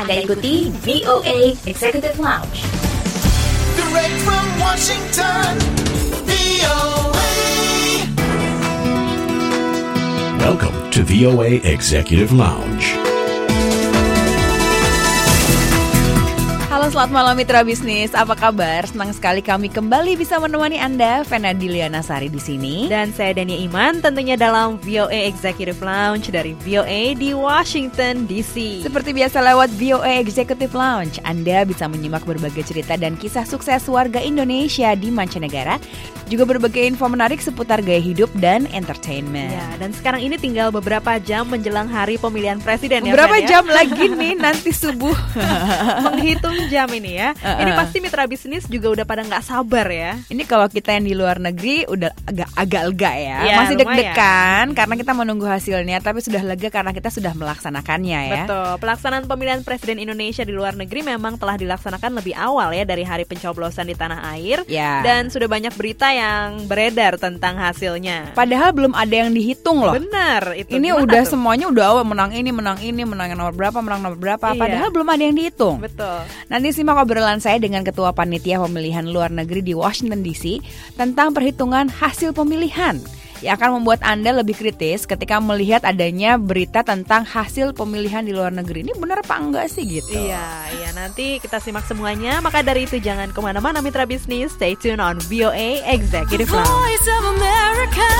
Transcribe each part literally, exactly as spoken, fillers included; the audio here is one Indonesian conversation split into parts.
Anda ikuti V O A Executive Lounge. Direct from Washington, V O A. Welcome to V O A Executive Lounge. Halo, selamat malam mitra bisnis. Apa kabar? Senang sekali kami kembali bisa menemani Anda. Fena Diliana Sari di sini. Dan saya Dania Iman, tentunya dalam V O A Executive Lounge dari V O A di Washington D C. Seperti biasa lewat V O A Executive Lounge, Anda bisa menyimak berbagai cerita dan kisah sukses warga Indonesia di mancanegara, juga berbagai info menarik seputar gaya hidup dan entertainment. Ya, dan sekarang ini tinggal beberapa jam menjelang hari pemilihan presiden. Beberapa ya, jam ya? Lagi nih nanti subuh. Menghitung jam ini ya. Uh-uh. Ini pasti mitra bisnis juga udah pada nggak sabar ya. Ini kalau kita yang di luar negeri udah agak agak lega ya. Ya masih lumayan. Deg-degan karena kita menunggu hasilnya, tapi sudah lega karena kita sudah melaksanakannya ya. Betul. Pelaksanaan pemilihan presiden Indonesia di luar negeri memang telah dilaksanakan lebih awal ya dari hari pencoblosan di tanah air. Ya. Dan sudah banyak berita yang beredar tentang hasilnya. Padahal belum ada yang dihitung loh. Benar. Itu ini udah tuh? Semuanya udah awal menang ini menang ini menang nomor berapa menang nomor berapa. Iya. Padahal belum ada yang dihitung. Betul. Nanti simak obrolan saya dengan Ketua Panitia Pemilihan Luar Negeri di Washington D C tentang perhitungan hasil pemilihan yang akan membuat Anda lebih kritis ketika melihat adanya berita tentang hasil pemilihan di luar negeri. Ini benar apa enggak sih gitu? Iya, iya nanti kita simak semuanya. Maka dari itu jangan kemana-mana mitra bisnis. Stay tune on V O A Executive Lounge. Voice of America.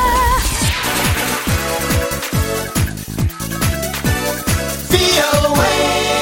V O A.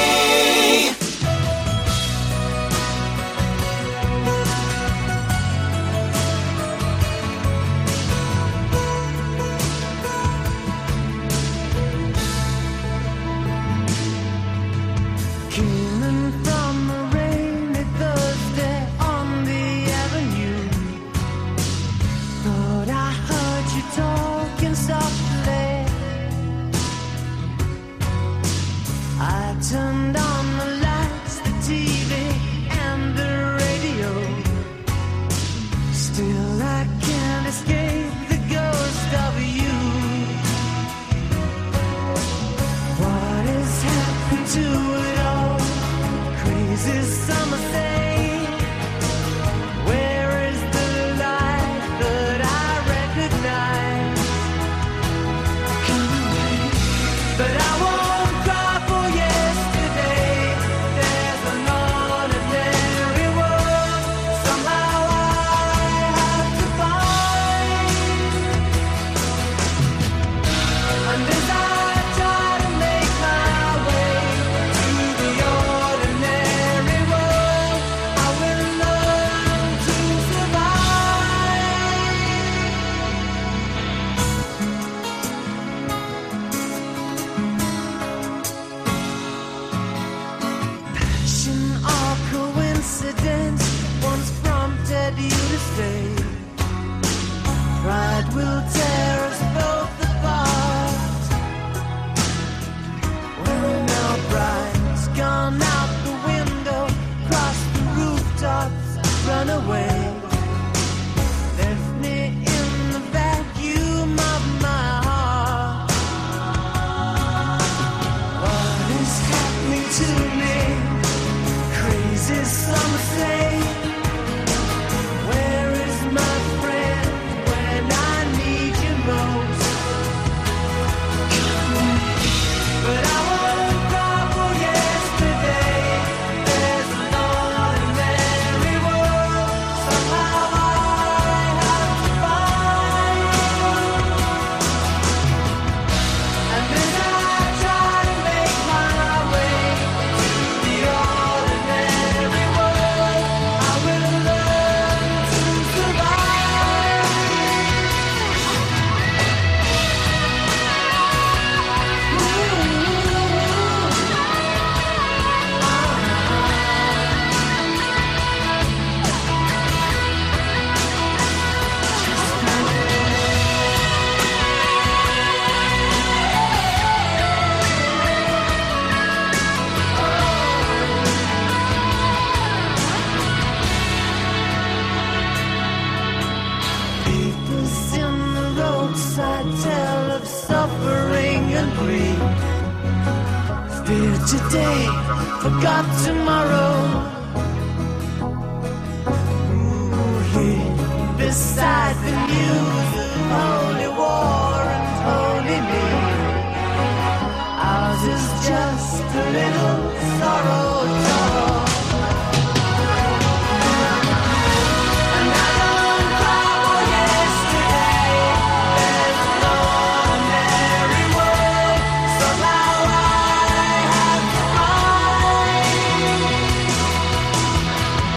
Turned on the lights, the T V, and the radio. Still I can't escape the ghost of you. What has happened to it all? Crazy summer thing. Where is the light that I recognize? Come away, but I won't. Pride will tear us both apart. When our bride's gone out the window, cross the rooftops, run away. Left me in the vacuum of my heart. What is happening to me? Crazy summer thing. Where is my friend when I need you most? But I won't cry for yesterday. There's an ordinary world. Somehow I have to find. And as I try to make my way to the ordinary world, I will learn to survive. Papers in the roadside tell of suffering and grief. Fear today, forgot tomorrow. Ooh, here beside the news of holy war and holy me, ours is just a little